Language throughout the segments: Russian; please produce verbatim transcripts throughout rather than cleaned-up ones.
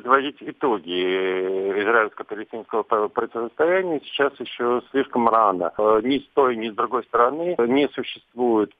подводить итоги израильско-палестинского противостояния сейчас еще слишком рано. Ни с той, ни с другой стороны не существует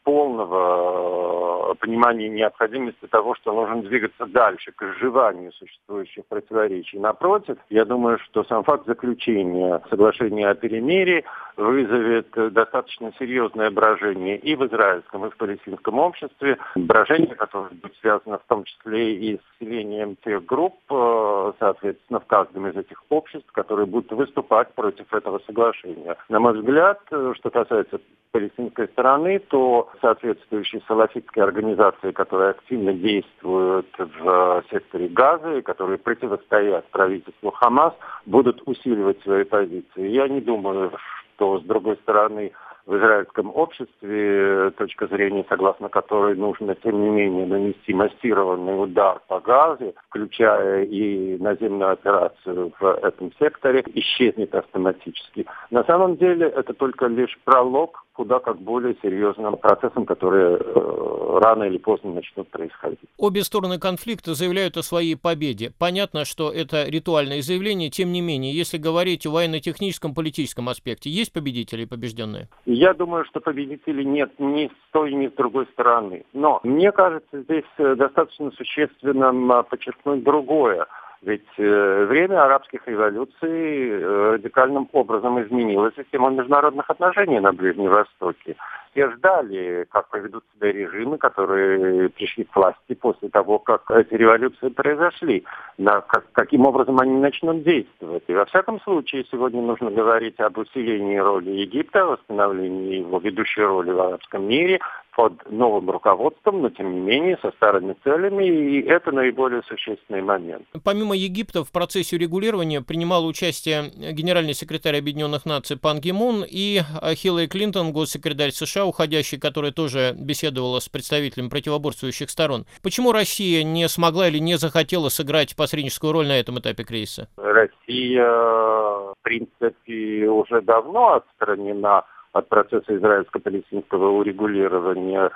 полного понимания необходимости того, что нужно двигаться дальше к изживанию существующих противоречий. Напротив, я думаю, что сам факт заключения соглашения о перемирии вызовет достаточно серьезное брожение и в израильском, и в палестинском обществе. Брожение, которое будет связано в том числе и с усилением тех групп, соответственно, в каждом из этих обществ, которые будут выступать против этого соглашения. На мой взгляд, что касается палестинской стороны, то соответствующие салафитские организации, которые активно действуют в секторе Газа и которые противостоят правительству Хамас, будут усиливать свои позиции. Я не думаю, что с другой стороны в израильском обществе точка зрения, согласно которой нужно, тем не менее, нанести массированный удар по Газе, включая и наземную операцию в этом секторе, исчезнет автоматически. На самом деле это только лишь пролог куда как более серьезным процессам, которые э, рано или поздно начнут происходить. Обе стороны конфликта заявляют о своей победе. Понятно, что это ритуальное заявление, тем не менее, если говорить о военно-техническом, политическом аспекте, есть победители и побежденные? Я думаю, что победителей нет ни с той, ни с другой стороны. Но мне кажется, здесь достаточно существенным подчеркнуть другое. Ведь э, время арабских революций э, радикальным образом изменило систему международных отношений на Ближнем Востоке. Все ждали, как поведут себя режимы, которые пришли к власти после того, как эти революции произошли, на, как, каким образом они начнут действовать. И во всяком случае сегодня нужно говорить об усилении роли Египта, восстановлении его ведущей роли в арабском мире, под новым руководством, но тем не менее со старыми целями, и это наиболее существенный момент. Помимо Египта в процессе урегулирования принимал участие генеральный секретарь Объединенных Наций Пан Ги Мун и Хиллари Клинтон, госсекретарь США, уходящий, которая тоже беседовала с представителями противоборствующих сторон. Почему Россия не смогла или не захотела сыграть посредническую роль на этом этапе кризиса? Россия, в принципе, уже давно отстранена от процесса израильско-палестинского урегулирования.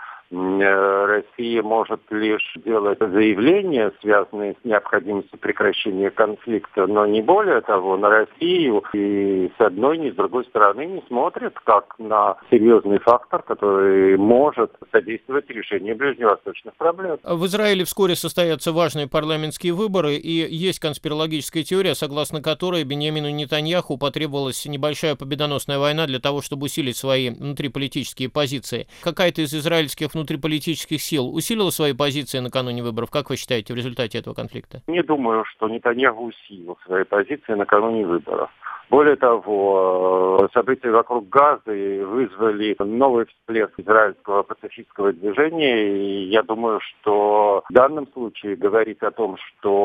Россия может лишь делать заявления, связанные с необходимостью прекращения конфликта, но не более того, на Россию и с одной, ни с другой стороны не смотрят как на серьезный фактор, который может содействовать решению ближневосточных проблем. В Израиле вскоре состоятся важные парламентские выборы, и есть конспирологическая теория, согласно которой Биньямину Нетаньяху потребовалась небольшая победоносная война для того, чтобы усилить свои внутриполитические позиции. Какая-то из израильских внутриполитических сил усилила свои позиции накануне выборов? Как вы считаете, в результате этого конфликта? Не думаю, что Нетаньяху усилил свои позиции накануне выборов. Более того, события вокруг Газы вызвали новый всплеск израильского пацифистского движения, и я думаю, что в данном случае говорить о том,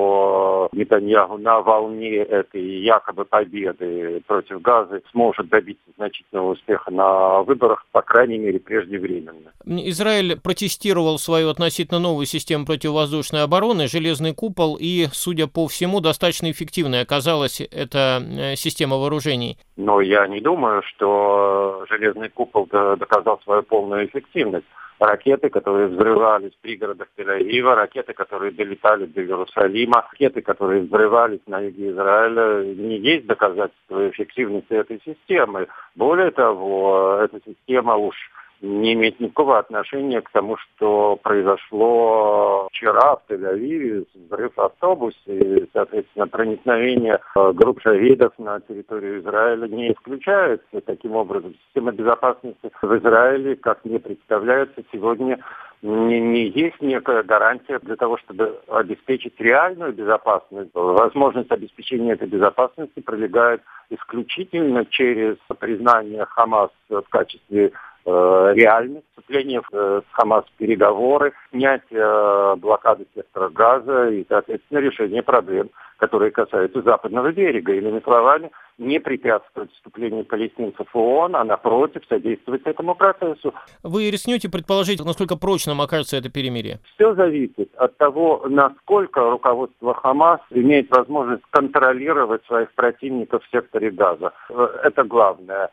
что Нетаньяху на волне этой якобы победы против Газы сможет добиться значительного успеха на выборах, по крайней мере, преждевременно. Израиль протестировал свою относительно новую систему противовоздушной обороны, «Железный купол», и, судя по всему, достаточно эффективной оказалась эта система вооружений. Но я не думаю, что «Железный купол» доказал свою полную эффективность. Ракеты, которые взрывались в пригородах Тель-Авива, ракеты, которые долетали до Иерусалима, ракеты, которые взрывались на юге Израиля, не есть доказательство эффективности этой системы. Более того, эта система уж не имеет никакого отношения к тому, что произошло вчера в Тель-Авиве, взрыв в автобусе, и, соответственно, проникновение групп шахидов на территорию Израиля не исключается. Таким образом, система безопасности в Израиле, как мне представляется, сегодня не, не есть некая гарантия для того, чтобы обеспечить реальную безопасность. Возможность обеспечения этой безопасности пролегает исключительно через признание Хамас в качестве реальность, вступление с Хамас в переговоры, снятие блокады сектора Газа и, соответственно, решение проблем, которые касаются западного берега. Иными словами, не препятствовать вступлению палестинцев в ООН, а напротив, содействовать этому процессу. Вы рискнете предположить, насколько прочным окажется это перемирие? Все зависит от того, насколько руководство Хамас имеет возможность контролировать своих противников в секторе Газа. Это главное.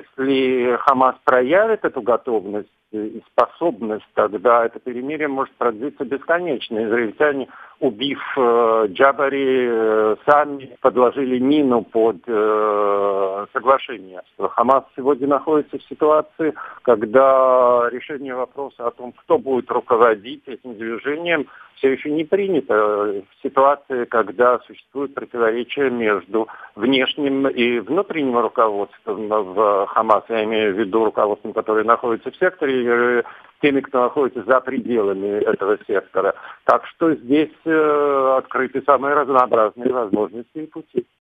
Если Хамас проявит эту готовность и способность, тогда это перемирие может продлиться бесконечно. Израильтяне убив э, Джабари, э, сами подложили мину под э, соглашение. Хамас сегодня находится в ситуации, когда решение вопроса о том, кто будет руководить этим движением, все еще не принято. В ситуации, когда существует противоречие между внешним и внутренним руководством в Хамас, я имею в виду руководством, которое находится в секторе, теми, кто находится за пределами этого сектора. Так что здесь э, открыты самые разнообразные возможности и пути.